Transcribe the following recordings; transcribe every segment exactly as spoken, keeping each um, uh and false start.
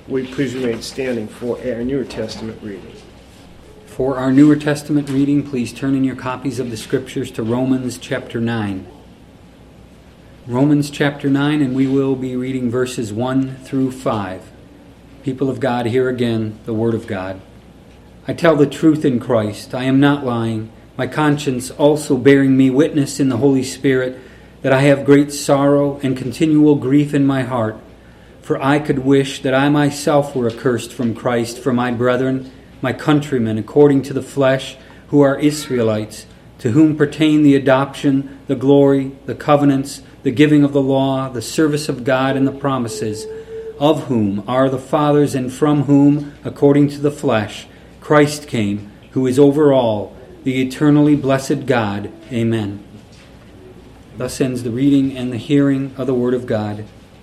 Will you please remain standing for our Newer Testament reading? For our Newer Testament reading, please turn in your copies of the Scriptures to Romans chapter nine. Romans chapter nine, and we will be reading verses one through five. People of God, hear again the Word of God. I tell the truth in Christ. I am not lying. My conscience also bearing me witness in the Holy Spirit that I have great sorrow and continual grief in my heart. For I could wish that I myself were accursed from Christ for my brethren, my countrymen, according to the flesh, who are Israelites, to whom pertain the adoption, the glory, the covenants, the giving of the law, the service of God, and the promises, of whom are the fathers, and from whom, according to the flesh, Christ came, who is over all, the eternally blessed God. Amen. Thus ends the reading and the hearing of the Word of God.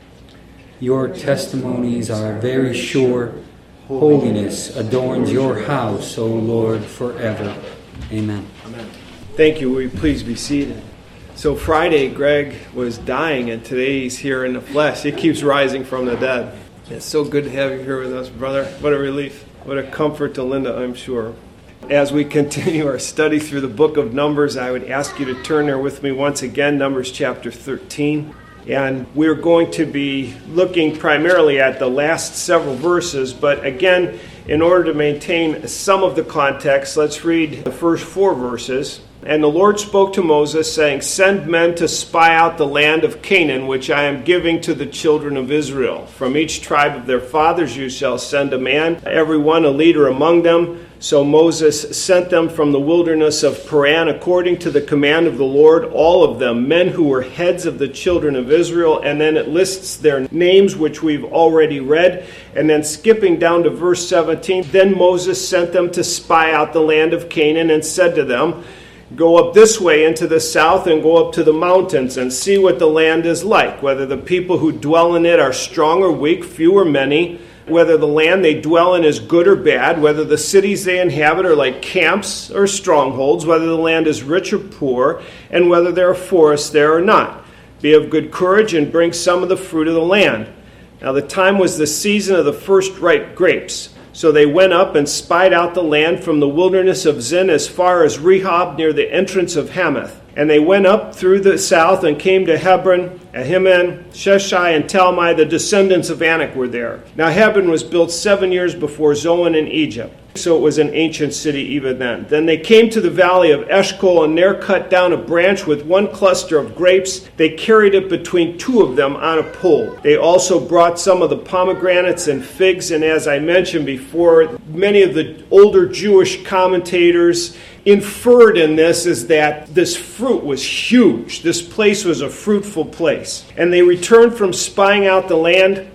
Your testimonies are very sure. Holiness adorns your house, O Lord, forever. Amen. Amen. Thank you. Will you please be seated? So Friday, Greg was dying, and today he's here in the flesh. He keeps rising from the dead. It's so good to have you here with us, brother. What a relief. What a comfort to Linda, I'm sure. As we continue our study through the book of Numbers, I would ask you to turn there with me once again, Numbers chapter thirteen. And we're going to be looking primarily at the last several verses, but again, in order to maintain some of the context, let's read the first four verses. And the Lord spoke to Moses, saying, Send men to spy out the land of Canaan, which I am giving to the children of Israel. From each tribe of their fathers you shall send a man, every one a leader among them. So Moses sent them from the wilderness of Paran, according to the command of the Lord, all of them, men who were heads of the children of Israel. And then it lists their names, which we've already read. And then skipping down to verse seventeen, Then Moses sent them to spy out the land of Canaan, and said to them, Go up this way into the south and go up to the mountains and see what the land is like, whether the people who dwell in it are strong or weak, few or many, whether the land they dwell in is good or bad, whether the cities they inhabit are like camps or strongholds, whether the land is rich or poor, and whether there are forests there or not. Be of good courage and bring some of the fruit of the land. Now the time was the season of the first ripe grapes. So they went up and spied out the land from the wilderness of Zin as far as Rehob near the entrance of Hamath. And they went up through the south and came to Hebron, Ahiman, Sheshai, and Talmai. The descendants of Anak were there. Now Hebron was built seven years before Zoan in Egypt. So it was an ancient city even then. Then they came to the valley of Eshcol, and there cut down a branch with one cluster of grapes. They carried it between two of them on a pole. They also brought some of the pomegranates and figs, and as I mentioned before, many of the older Jewish commentators inferred in this is that this fruit was huge. This place was a fruitful place. And they returned from spying out the land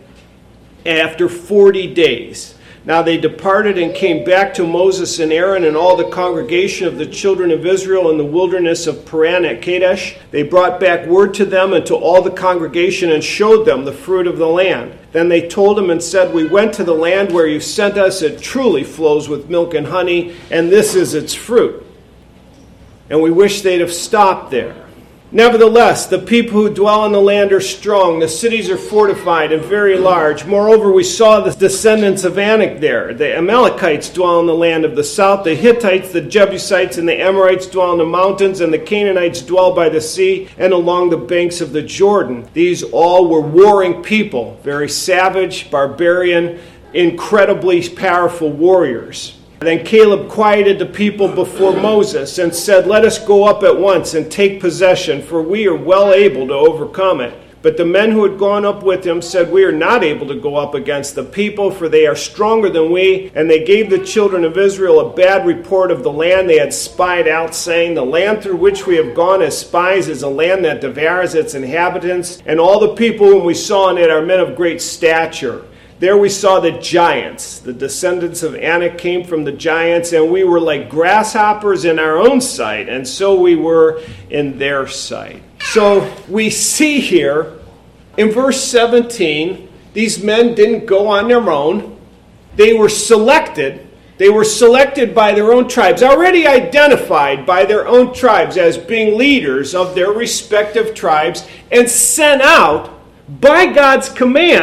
after forty days. Now they departed and came back to Moses and Aaron and all the congregation of the children of Israel in the wilderness of Paran at Kadesh. They brought back word to them and to all the congregation and showed them the fruit of the land. Then they told them and said, We went to the land where you sent us. It truly flows with milk and honey, and this is its fruit. And we wish they'd have stopped there. Nevertheless, the people who dwell in the land are strong. The cities are fortified and very large. Moreover, we saw the descendants of Anak there. The Amalekites dwell in the land of the south. The Hittites, the Jebusites, and the Amorites dwell in the mountains. And the Canaanites dwell by the sea and along the banks of the Jordan. These all were warring people, very savage, barbarian, incredibly powerful warriors. Then Caleb quieted the people before Moses and said, Let us go up at once and take possession, for we are well able to overcome it. But the men who had gone up with him said, We are not able to go up against the people, for they are stronger than we. And they gave the children of Israel a bad report of the land they had spied out, saying, The land through which we have gone as spies is a land that devours its inhabitants, and all the people whom we saw in it are men of great stature. There we saw the giants. The descendants of Anak came from the giants, and we were like grasshoppers in our own sight, and so we were in their sight. So we see here in verse seventeen, these men didn't go on their own. They were selected. They were selected by their own tribes, already identified by their own tribes as being leaders of their respective tribes, and sent out by God's command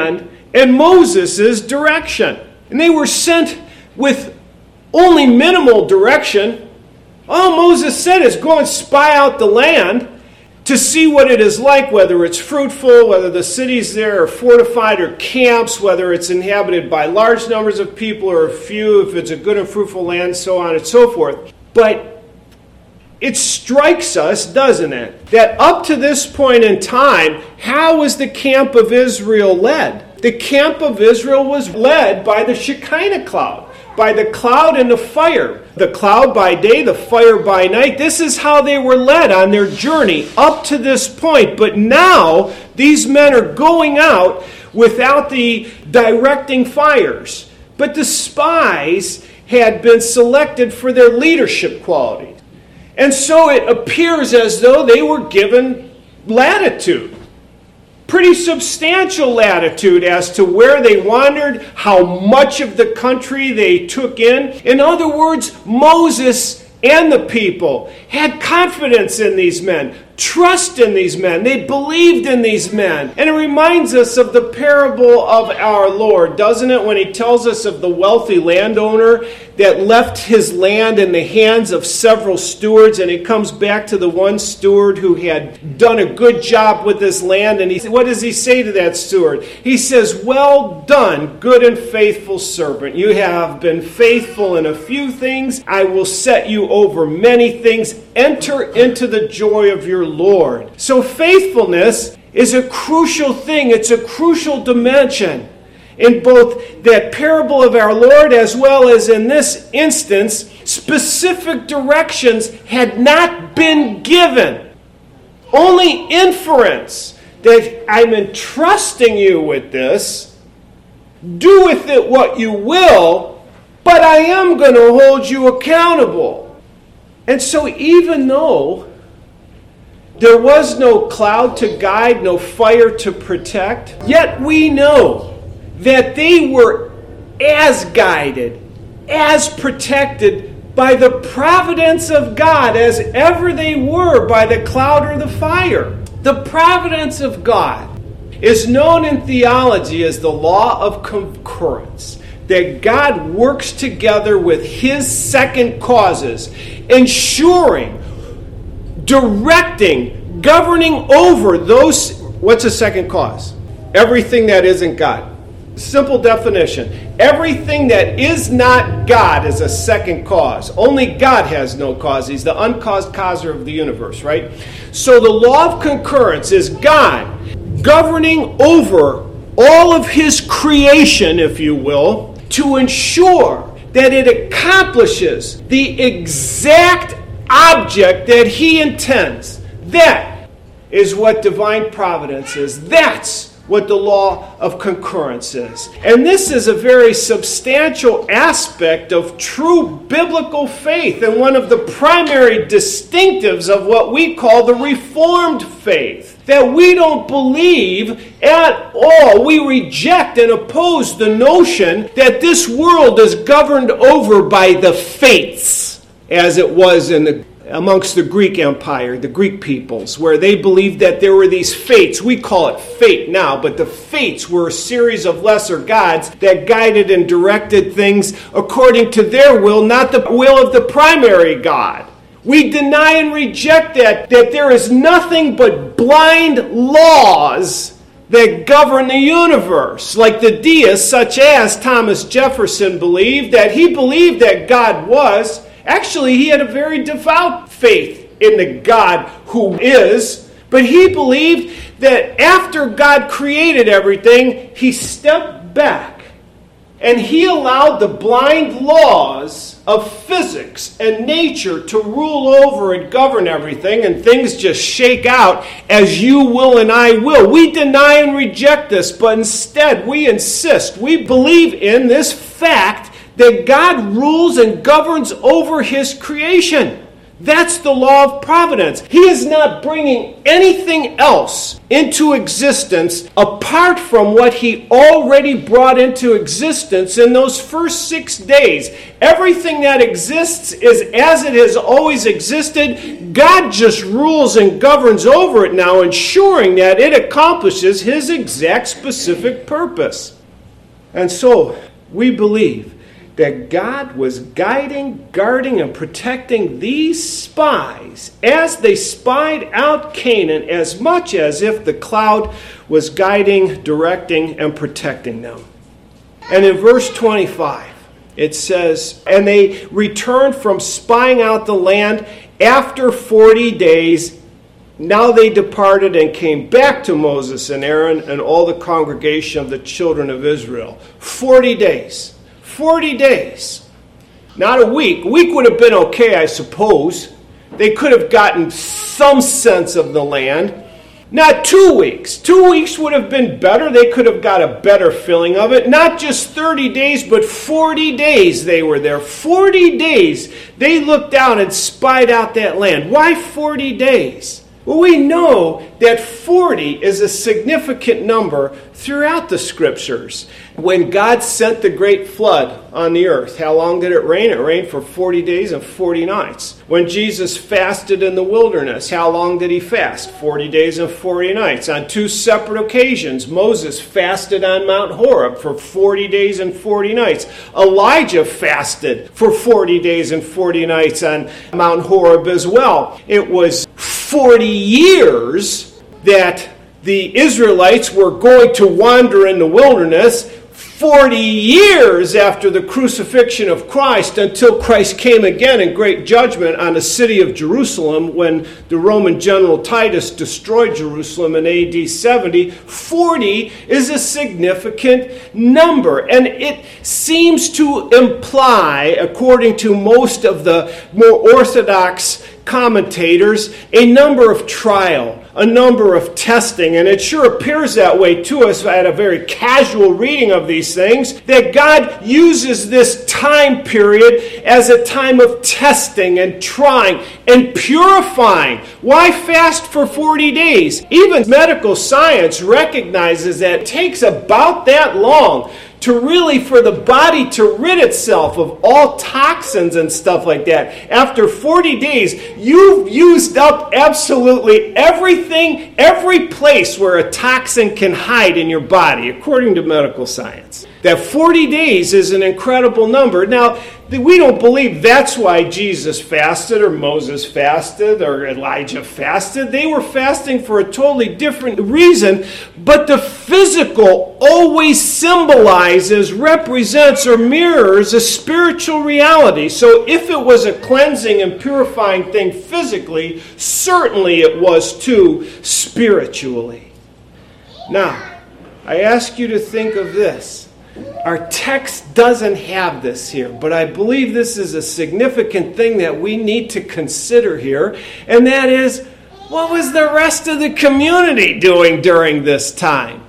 and Moses' direction. And they were sent with only minimal direction. All Moses said is go and spy out the land to see what it is like, whether it's fruitful, whether the cities there are fortified or camps, whether it's inhabited by large numbers of people or a few, if it's a good and fruitful land, so on and so forth. But it strikes us, doesn't it, that up to this point in time, how was the camp of Israel led? The camp of Israel was led by the Shekinah cloud, by the cloud and the fire. The cloud by day, the fire by night. This is how they were led on their journey up to this point. But now, these men are going out without the directing fires. But the spies had been selected for their leadership qualities. And so it appears as though they were given latitude. Pretty substantial latitude as to where they wandered, how much of the country they took in. In other words, Moses and the people had confidence in these men, trust in these men. They believed in these men. And it reminds us of the parable of our Lord, doesn't it, when he tells us of the wealthy landowner that left his land in the hands of several stewards, and he comes back to the one steward who had done a good job with his land, and he, what does he say to that steward? He says, well done, good and faithful servant. You have been faithful in a few things. I will set you over many things. Enter into the joy of your Lord. So faithfulness is a crucial thing. It's a crucial dimension in both that parable of our Lord as well as in this instance. Specific directions had not been given. Only inference that I'm entrusting you with this. Do with it what you will, but I am going to hold you accountable. And so even though there was no cloud to guide, no fire to protect, yet we know that they were as guided, as protected by the providence of God as ever they were by the cloud or the fire. The providence of God is known in theology as the law of concurrence, that God works together with his second causes, ensuring, directing, governing over those. What's a second cause? Everything that isn't God. Simple definition. Everything that is not God is a second cause. Only God has no cause. He's the uncaused causer of the universe, right? So the law of concurrence is God governing over all of his creation, if you will, to ensure that it accomplishes the exact object that he intends. That is what divine providence is. That's what the law of concurrence is. And this is a very substantial aspect of true biblical faith and one of the primary distinctives of what we call the Reformed faith. That we don't believe at all. We reject and oppose the notion that this world is governed over by the fates, as it was in the amongst the Greek Empire, the Greek peoples, where they believed that there were these fates. We call it fate now, but the fates were a series of lesser gods that guided and directed things according to their will, not the will of the primary God. We deny and reject that, that there is nothing but blind laws that govern the universe, like the deists, such as Thomas Jefferson believed, that he believed that God was. Actually, he had a very devout faith in the God who is, but he believed that after God created everything, he stepped back and he allowed the blind laws of physics and nature to rule over and govern everything, and things just shake out as you will and I will. We deny and reject this, but instead we insist, we believe in this fact that God rules and governs over his creation. That's the law of providence. He is not bringing anything else into existence apart from what he already brought into existence in those first six days. Everything that exists is as it has always existed. God just rules and governs over it now, ensuring that it accomplishes his exact specific purpose. And so, we believe that God was guiding, guarding, and protecting these spies as they spied out Canaan as much as if the cloud was guiding, directing, and protecting them. And in verse twenty-five, it says, "And they returned from spying out the land after forty days. Now they departed and came back to Moses and Aaron and all the congregation of the children of Israel." Forty days. Forty days. Not a week. A week would have been okay, I suppose. They could have gotten some sense of the land. Not two weeks. Two weeks would have been better. They could have got a better feeling of it. Not just thirty days, but forty days they were there. forty days they looked out and spied out that land. Why forty days? Well, we know that forty is a significant number throughout the Scriptures. When God sent the great flood on the earth, how long did it rain? It rained for forty days and forty nights. When Jesus fasted in the wilderness, how long did he fast? forty days and forty nights. On two separate occasions, Moses fasted on Mount Horeb for forty days and forty nights. Elijah fasted for forty days and forty nights on Mount Horeb as well. It was forty years that the Israelites were going to wander in the wilderness, forty years after the crucifixion of Christ, until Christ came again in great judgment on the city of Jerusalem when the Roman general Titus destroyed Jerusalem in A D seventy. forty is a significant number, and it seems to imply, according to most of the more orthodox commentators, a number of trial, a number of testing, and it sure appears that way to us at a very casual reading of these things, that God uses this time period as a time of testing and trying and purifying. Why fast for forty days? Even medical science recognizes that it takes about that long to really, for the body to rid itself of all toxins and stuff like that. After forty days, you've used up absolutely everything, every place where a toxin can hide in your body, according to medical science. That forty days is an incredible number. Now, we don't believe that's why Jesus fasted or Moses fasted or Elijah fasted. They were fasting for a totally different reason, but the physical always symbolizes, represents, or mirrors a spiritual reality. So if it was a cleansing and purifying thing physically, certainly it was too spiritually. Now, I ask you to think of this. Our text doesn't have this here, but I believe this is a significant thing that we need to consider here, and that is, what was the rest of the community doing during this time?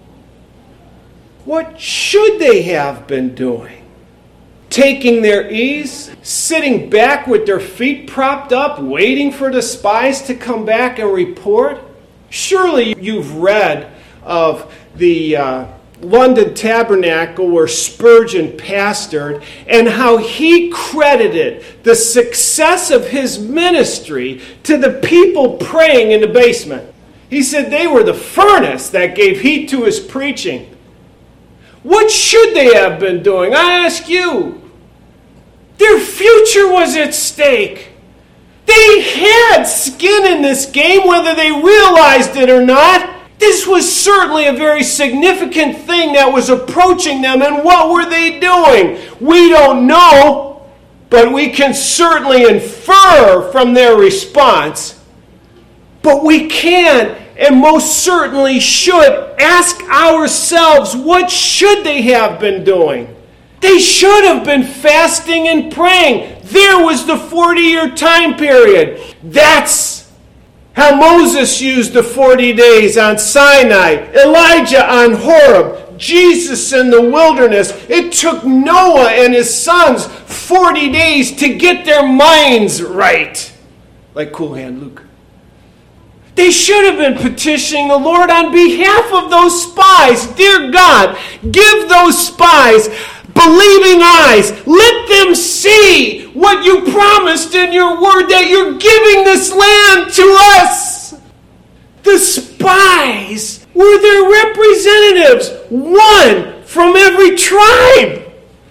What should they have been doing? Taking their ease, sitting back with their feet propped up, waiting for the spies to come back and report? Surely you've read of the Uh, London Tabernacle where Spurgeon pastored, and how he credited the success of his ministry to the people praying in the basement. He said they were the furnace that gave heat to his preaching. What should they have been doing? I ask you. Their future was at stake. They had skin in this game, whether they realized it or not. This was certainly a very significant thing that was approaching them, and what were they doing? We don't know, but we can certainly infer from their response. But we can, and most certainly should, ask ourselves, what should they have been doing? They should have been fasting and praying. There was the forty-year time period. That's how Moses used the forty days on Sinai, Elijah on Horeb, Jesus in the wilderness. It took Noah and his sons forty days to get their minds right. Like Cool Hand Luke. They should have been petitioning the Lord on behalf of those spies. Dear God, give those spies believing eyes. Let them see what you promised in your word, that you're giving this land to us. The spies were their representatives, one from every tribe.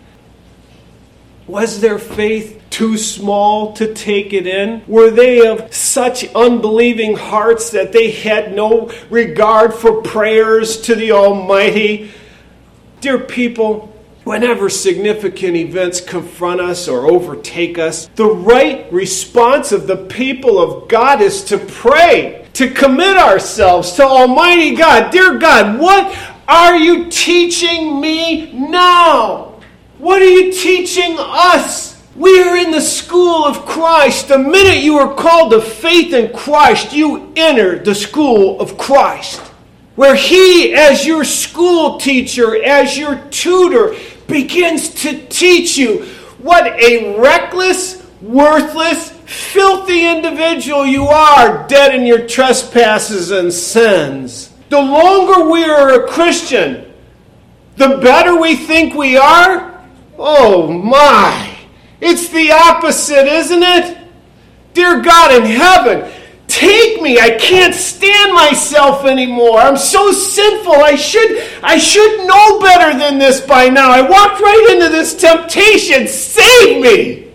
Was their faith too small to take it in? Were they of such unbelieving hearts that they had no regard for prayers to the Almighty? Dear people, whenever significant events confront us or overtake us, the right response of the people of God is to pray, to commit ourselves to Almighty God. Dear God, what are you teaching me now? What are you teaching us? We are in the school of Christ. The minute you are called to faith in Christ, you enter the school of Christ, where He, as your school teacher, as your tutor, begins to teach you what a reckless, worthless, filthy individual you are, dead in your trespasses and sins. The longer we are a Christian, the better we think we are. Oh my! It's the opposite, isn't it? Dear God in heaven, take me. I can't stand myself anymore. I'm so sinful. I should, I should know better than this by now. I walked right into this temptation. Save me!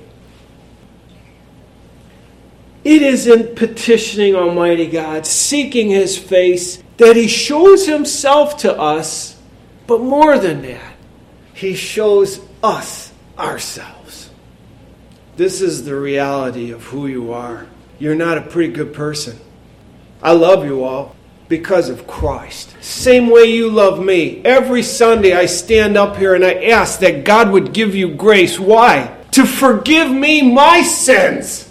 It is in petitioning Almighty God, seeking His face, that He shows Himself to us. But more than that, He shows us ourselves. This is the reality of who you are. You're not a pretty good person. I love you all because of Christ. Same way you love me. Every Sunday I stand up here and I ask that God would give you grace. Why? To forgive me my sins.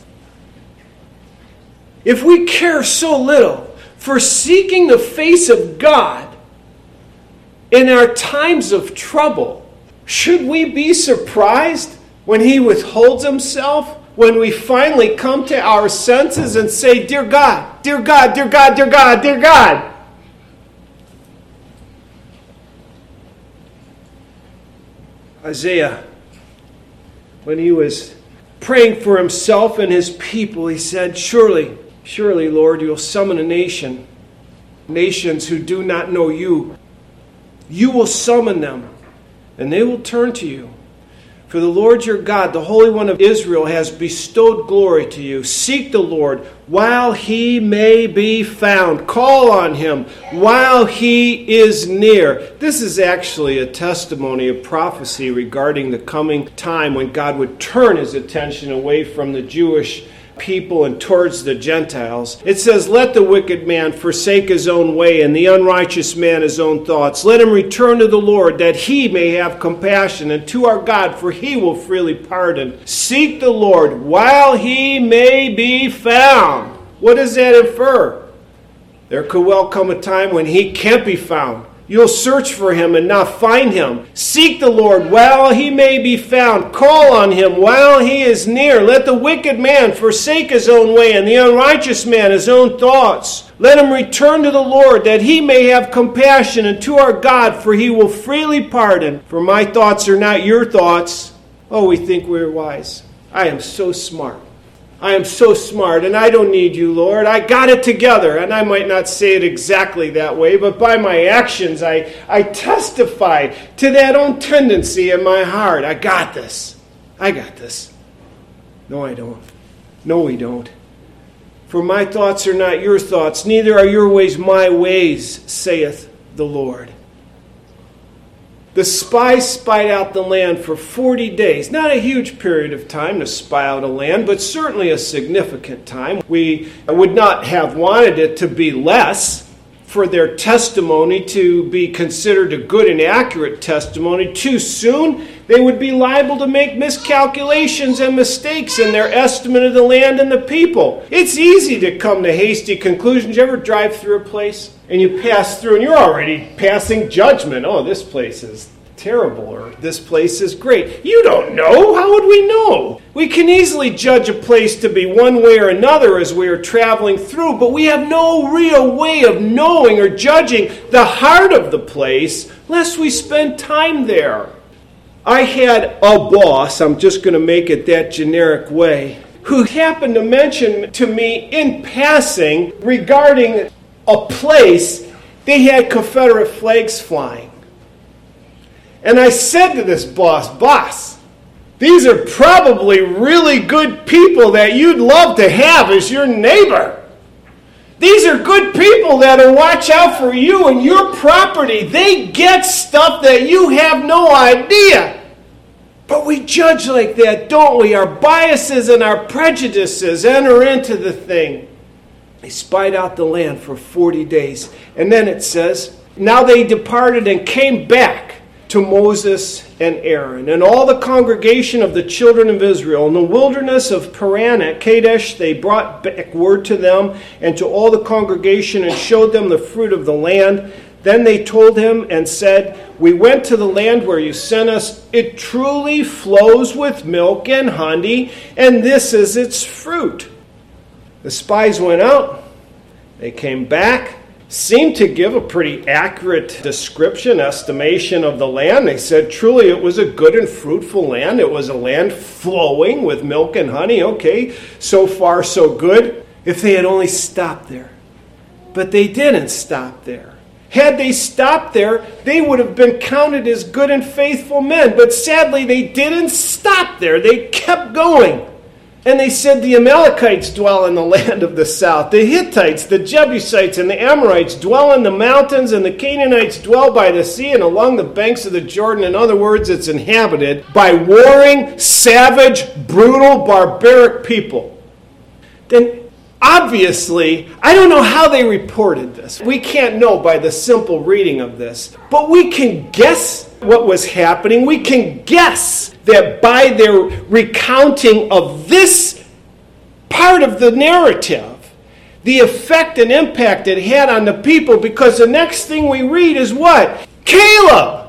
If we care so little for seeking the face of God in our times of trouble, should we be surprised when He withholds Himself? When we finally come to our senses and say, Dear God, dear God, dear God, dear God, dear God. Isaiah, when he was praying for himself and his people, he said, Surely, surely, Lord, you'll summon a nation, nations who do not know you. You will summon them, and they will turn to you. For the Lord your God, the Holy One of Israel, has bestowed glory to you. Seek the Lord while He may be found. Call on Him while He is near. This is actually a testimony of prophecy regarding the coming time when God would turn His attention away from the Jewish people and towards the Gentiles. It says, Let the wicked man forsake his own way, and the unrighteous man his own thoughts. Let him return to the Lord, that He may have compassion, and to our God, for He will freely pardon. Seek the Lord while He may be found. What does that infer? There could well come a time when He can't be found. You'll search for Him and not find Him. Seek the Lord while He may be found. Call on Him while He is near. Let the wicked man forsake his own way, and the unrighteous man his own thoughts. Let him return to the Lord, that He may have compassion, and to our God, for He will freely pardon. For my thoughts are not your thoughts. Oh, we think we're wise. I am so smart. I am so smart, and I don't need you, Lord. I got it together. And I might not say it exactly that way, but by my actions, I, I testify to that own tendency in my heart. I got this. I got this. No, I don't. No, we don't. For my thoughts are not your thoughts, neither are your ways my ways, saith the Lord. The spies spied out the land for forty days. Not a huge period of time to spy out a land, but certainly a significant time. We would not have wanted it to be less, for their testimony to be considered a good and accurate testimony. Too soon, they would be liable to make miscalculations and mistakes in their estimate of the land and the people. It's easy to come to hasty conclusions. You ever drive through a place and you pass through and you're already passing judgment? Oh, this place is terrible, or this place is great. You don't know. How would we know? We can easily judge a place to be one way or another as we are traveling through, but we have no real way of knowing or judging the heart of the place lest we spend time there. I had a boss, I'm just going to make it that generic way, who happened to mention to me in passing regarding a place they had Confederate flags flying. And I said to this boss, boss, these are probably really good people that you'd love to have as your neighbor. These are good people that'll watch out for you and your property. They get stuff that you have no idea. But we judge like that, don't we? Our biases and our prejudices enter into the thing. They spied out the land for forty days. And then it says, now they departed and came back to Moses and Aaron and all the congregation of the children of Israel. In the wilderness of Paran at Kadesh, they brought back word to them and to all the congregation and showed them the fruit of the land. Then they told him and said, we went to the land where you sent us. It truly flows with milk and honey, and this is its fruit. The spies went out. They came back. Seemed to give a pretty accurate description, estimation of the land. They said truly it was a good and fruitful land. It was a land flowing with milk and honey. Okay, so far so good. If they had only stopped there. But they didn't stop there. Had they stopped there, they would have been counted as good and faithful men. But sadly, they didn't stop there. They kept going. And they said the Amalekites dwell in the land of the south. The Hittites, the Jebusites, and the Amorites dwell in the mountains, and the Canaanites dwell by the sea and along the banks of the Jordan. In other words, it's inhabited by warring, savage, brutal, barbaric people. Then, obviously, I don't know how they reported this. We can't know by the simple reading of this. But we can guess what was happening. We can guess that by their recounting of this part of the narrative, the effect and impact it had on the people, because the next thing we read is what? Caleb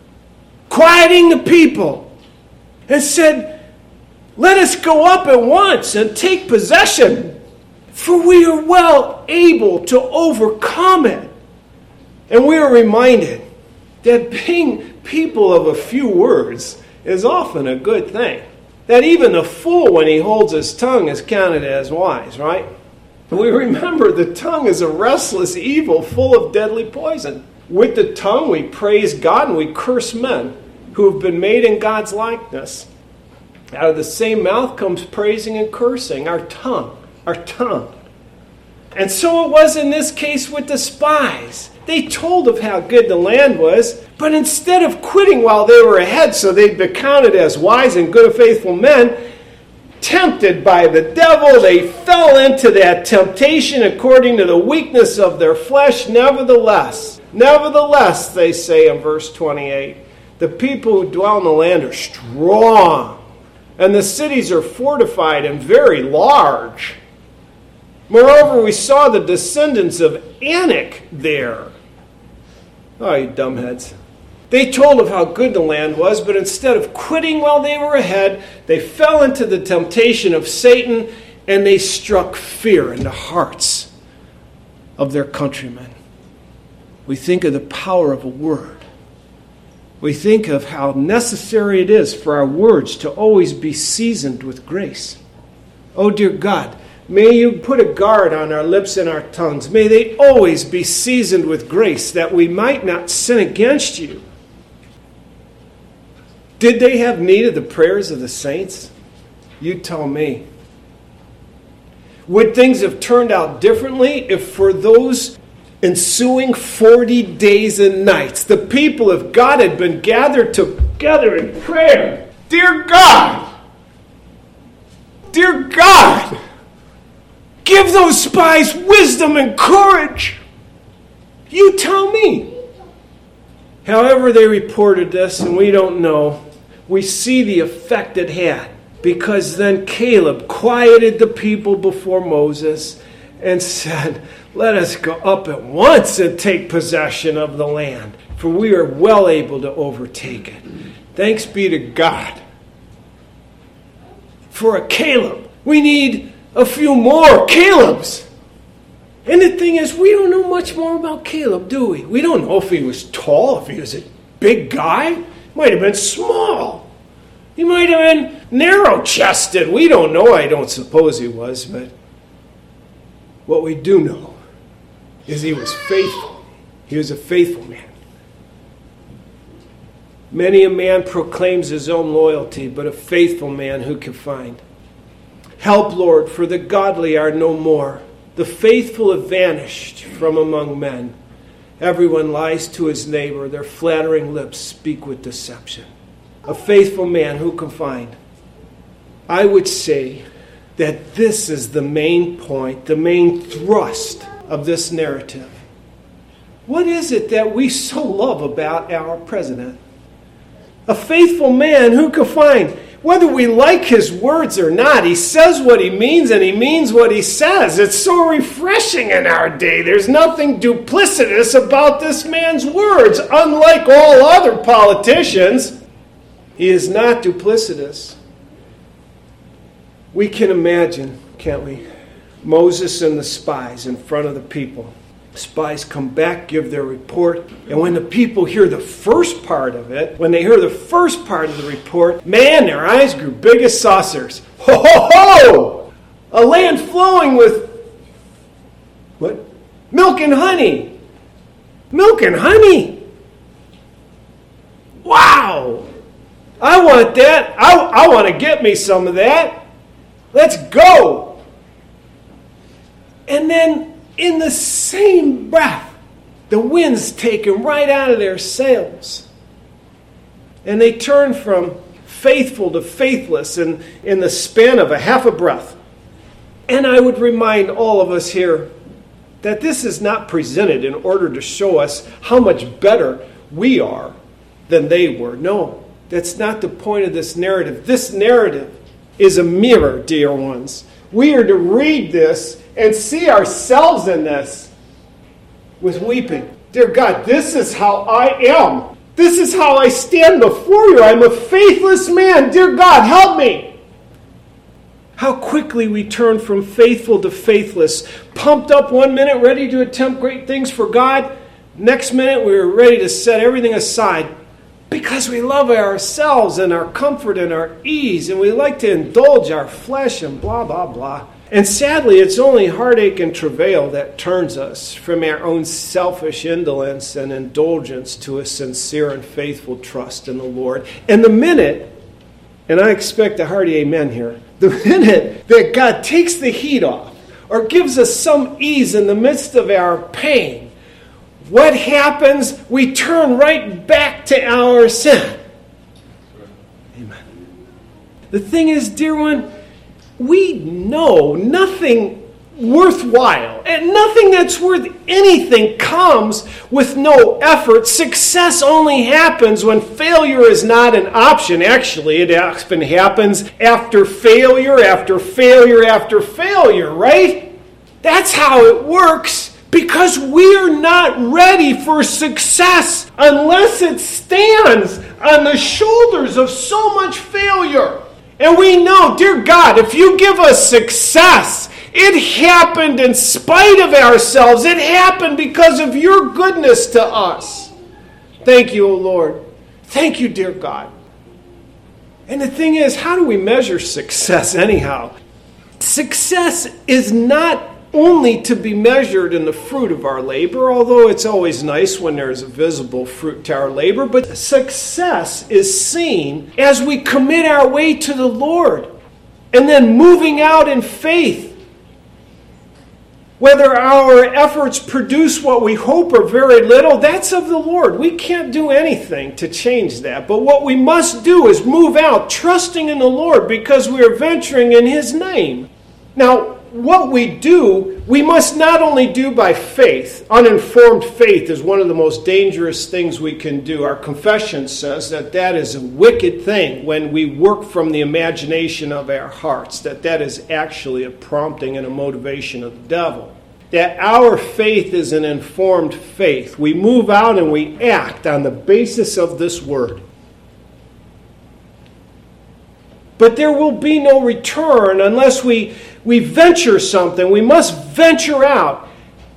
quieting the people and said, let us go up at once and take possession, for we are well able to overcome it. And we are reminded that being people of a few words is often a good thing. That even the fool, when he holds his tongue, is counted as wise, right? We remember the tongue is a restless evil full of deadly poison. With the tongue we praise God and we curse men who have been made in God's likeness. Out of the same mouth comes praising and cursing, our tongue, our tongue. And so it was in this case with the spies. They told of how good the land was, but instead of quitting while they were ahead so they'd be counted as wise and good and faithful men, tempted by the devil, they fell into that temptation according to the weakness of their flesh. Nevertheless, nevertheless, they say in verse twenty-eight, the people who dwell in the land are strong, and the cities are fortified and very large. Moreover, we saw the descendants of Anak there. Oh, you dumbheads. They told of how good the land was, but instead of quitting while they were ahead, they fell into the temptation of Satan, and they struck fear in the hearts of their countrymen. We think of the power of a word. We think of how necessary it is for our words to always be seasoned with grace. Oh, dear God, may you put a guard on our lips and our tongues. May they always be seasoned with grace, that we might not sin against you. Did they have need of the prayers of the saints? You tell me. Would things have turned out differently if for those ensuing forty days and nights, the people of God had been gathered together in prayer? Dear God! Dear God! Give those spies wisdom and courage. You tell me. However they reported this, and we don't know, we see the effect it had. Because then Caleb quieted the people before Moses and said, let us go up at once and take possession of the land, for we are well able to overtake it. Thanks be to God. For a Caleb, we need a few more Calebs. And the thing is, we don't know much more about Caleb, do we? We don't know if he was tall, if he was a big guy. He might have been small. He might have been narrow-chested. We don't know. I don't suppose he was, but what we do know is he was faithful. He was a faithful man. Many a man proclaims his own loyalty, but a faithful man who can find? Help, Lord, for the godly are no more. The faithful have vanished from among men. Everyone lies to his neighbor. Their flattering lips speak with deception. A faithful man who can find? I would say that this is the main point, the main thrust of this narrative. What is it that we so love about our president? A faithful man who can find? Whether we like his words or not, he says what he means and he means what he says. It's so refreshing in our day. There's nothing duplicitous about this man's words. Unlike all other politicians, he is not duplicitous. We can imagine, can't we, Moses and the spies in front of the people. Spies come back, give their report, and when the people hear the first part of it, when they hear the first part of the report, man, their eyes grew big as saucers. Ho, ho, ho! A land flowing with, what? Milk and honey. Milk and honey. Wow! I want that. I, I want to get me some of that. Let's go! And then, in the same breath, the wind's taken right out of their sails. And they turn from faithful to faithless in, in the span of a half a breath. And I would remind all of us here that this is not presented in order to show us how much better we are than they were. No, that's not the point of this narrative. This narrative is a mirror, dear ones. We are to read this and see ourselves in this with weeping. Dear God, this is how I am. This is how I stand before you. I'm a faithless man. Dear God, help me. How quickly we turn from faithful to faithless. Pumped up one minute, ready to attempt great things for God. Next minute, we are ready to set everything aside because we love ourselves and our comfort and our ease, and we like to indulge our flesh and blah, blah, blah. And sadly, it's only heartache and travail that turns us from our own selfish indolence and indulgence to a sincere and faithful trust in the Lord. And the minute, and I expect a hearty amen here, the minute that God takes the heat off or gives us some ease in the midst of our pain, what happens? We turn right back to our sin. Amen. The thing is, dear one, we know nothing worthwhile and nothing that's worth anything comes with no effort. Success only happens when failure is not an option. Actually, it often happens after failure, after failure, after failure, right? That's how it works. Because we're not ready for success unless it stands on the shoulders of so much failure. And we know, dear God, if you give us success, it happened in spite of ourselves. It happened because of your goodness to us. Thank you, O Lord. Thank you, dear God. And the thing is, how do we measure success anyhow? Success is not only to be measured in the fruit of our labor, although it's always nice when there's a visible fruit to our labor, but success is seen as we commit our way to the Lord and then moving out in faith. Whether our efforts produce what we hope or very little, that's of the Lord. We can't do anything to change that. But what we must do is move out trusting in the Lord because we are venturing in His name. Now, what we do, we must not only do by faith. Uninformed faith is one of the most dangerous things we can do. Our confession says that that is a wicked thing when we work from the imagination of our hearts, that that is actually a prompting and a motivation of the devil. That our faith is an informed faith. We move out and we act on the basis of this word. But there will be no return unless we, we venture something. We must venture out.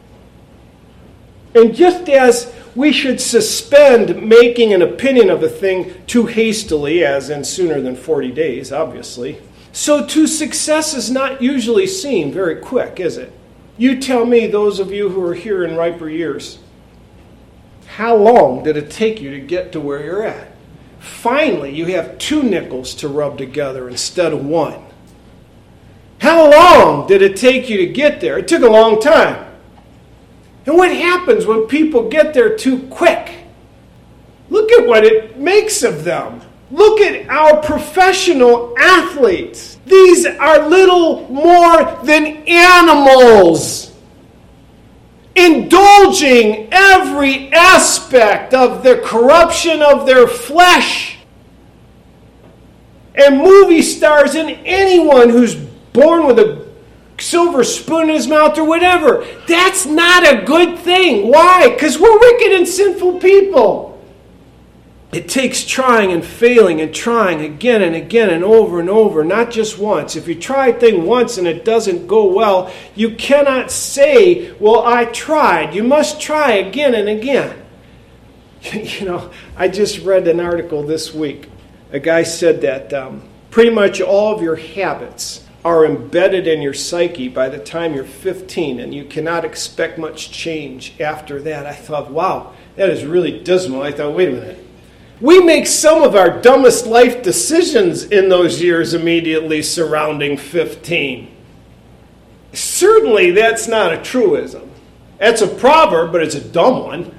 And just as we should suspend making an opinion of a thing too hastily, as in sooner than forty days, obviously, so too success is not usually seen very quick, is it? You tell me, those of you who are here in riper years, how long did it take you to get to where you're at? finally you have two nickels to rub together instead of one. How long did it take you to get there? It took a long time. And what happens when people get there too quick? Look at what it makes of them. Look at our professional athletes. These are little more than animals, indulging every aspect of the corruption of their flesh. And movie stars and anyone who's born with a silver spoon in his mouth or whatever, that's not a good thing. Why? Because we're wicked and sinful people. It takes trying and failing and trying again and again and over and over, not just once. If you try a thing once and it doesn't go well, you cannot say, well, I tried. You must try again and again. You know, I just read an article this week. A guy said that um, pretty much all of your habits are embedded in your psyche by the time you're fifteen, and you cannot expect much change after that. I thought, wow, that is really dismal. I thought, wait a minute. We make some of our dumbest life decisions in those years immediately surrounding fifteen. Certainly that's not a truism. That's a proverb, but it's a dumb one.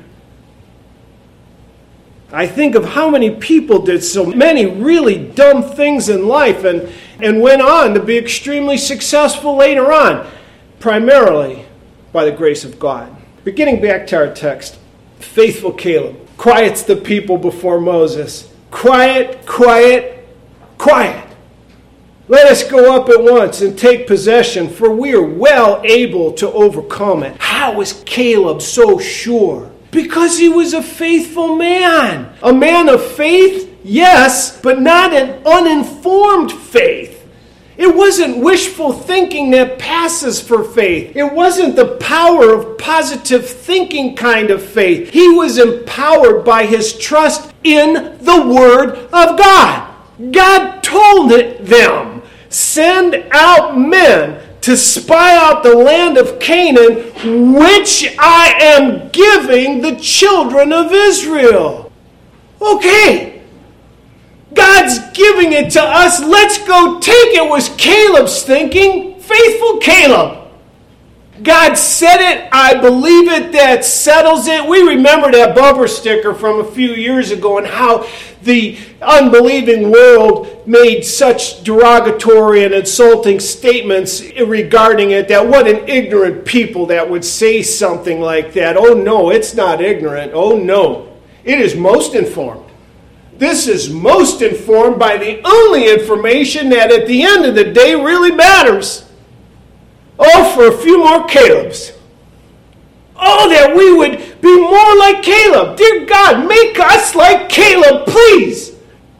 I think of how many people did so many really dumb things in life and, and went on to be extremely successful later on, primarily by the grace of God. But getting back to our text, faithful Caleb quiets the people before Moses. Quiet, quiet, quiet. Let us go up at once and take possession, for we are well able to overcome it. How was Caleb so sure? Because he was a faithful man. A man of faith, yes, but not an uninformed faith. It wasn't wishful thinking that passes for faith. It wasn't the power of positive thinking kind of faith. He was empowered by his trust in the Word of God. God told them, send out men to spy out the land of Canaan, which I am giving the children of Israel. Okay, God's giving it to us. Let's go take it, was Caleb's thinking. Faithful Caleb. God said it, I believe it, that settles it. We remember that bumper sticker from a few years ago and how the unbelieving world made such derogatory and insulting statements regarding it, that what an ignorant people that would say something like that. Oh no, it's not ignorant. Oh no, it is most informed. This is most informed by the only information that at the end of the day really matters. Oh, for a few more Calebs. Oh, that we would be more like Caleb. Dear God, make us like Caleb, please.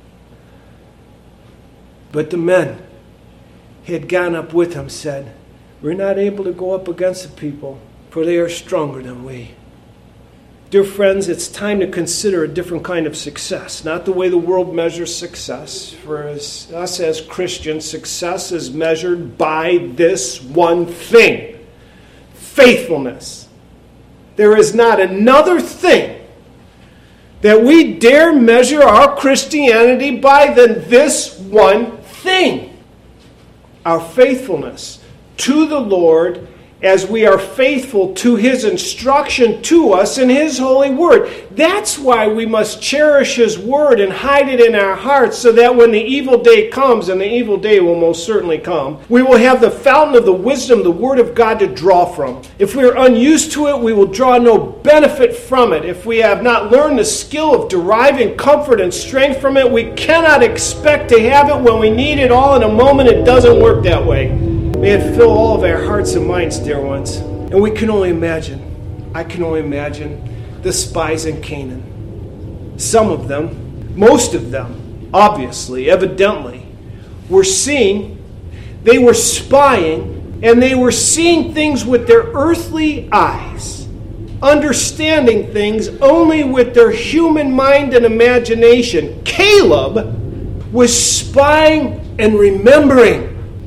But the men who had gone up with him said, we're not able to go up against the people, for they are stronger than we. Dear friends, it's time to consider a different kind of success, not the way the world measures success. For us as Christians, success is measured by this one thing: faithfulness. There is not another thing that we dare measure our Christianity by than this one thing: our faithfulness to the Lord, as we are faithful to His instruction to us in His holy word. That's why we must cherish His word and hide it in our hearts, so that when the evil day comes, and the evil day will most certainly come, we will have the fountain of the wisdom, the word of God, to draw from. If we are unused to it, we will draw no benefit from it. If we have not learned the skill of deriving comfort and strength from it, we cannot expect to have it when we need it all in a moment. It doesn't work that way. May it fill all of our hearts and minds, dear ones. And we can only imagine, I can only imagine, the spies in Canaan. Some of them, most of them, obviously, evidently, were seeing, they were spying, and they were seeing things with their earthly eyes, understanding things only with their human mind and imagination. Caleb was spying and remembering.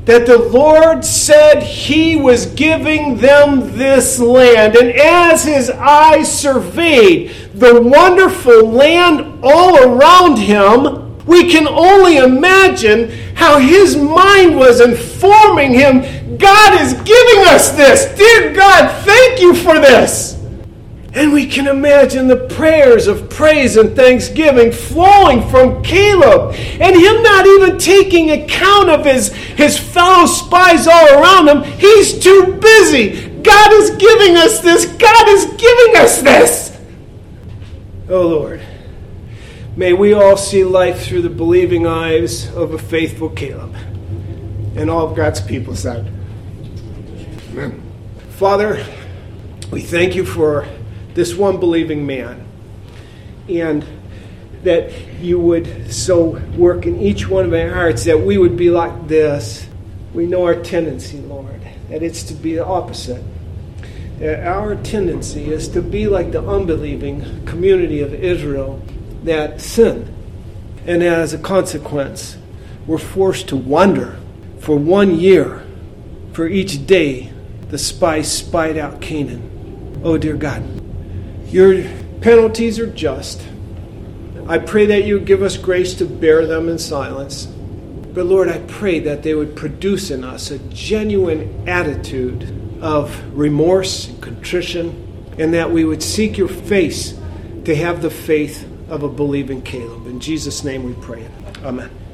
that the Lord said he was giving them this land. And as his eyes surveyed the wonderful land all around him, we can only imagine how his mind was informing him, God is giving us this. Dear God, thank you for this. And we can imagine the prayers of praise and thanksgiving flowing from Caleb, and him not even taking account of his, his fellow spies all around him. He's too busy. God is giving us this. God is giving us this. Oh Lord, may we all see life through the believing eyes of a faithful Caleb. And all of God's people said, amen. Father, we thank you for this one believing man, and that you would so work in each one of our hearts that we would be like this. We know our tendency, Lord, that it's to be the opposite. That our tendency is to be like the unbelieving community of Israel that sinned. And as a consequence, we're forced to wander for one year. For each day, the spies spied out Canaan. Oh, dear God, your penalties are just. I pray that you would give us grace to bear them in silence. But Lord, I pray that they would produce in us a genuine attitude of remorse and contrition, and that we would seek your face to have the faith of a believing Caleb. In Jesus' name we pray. Amen.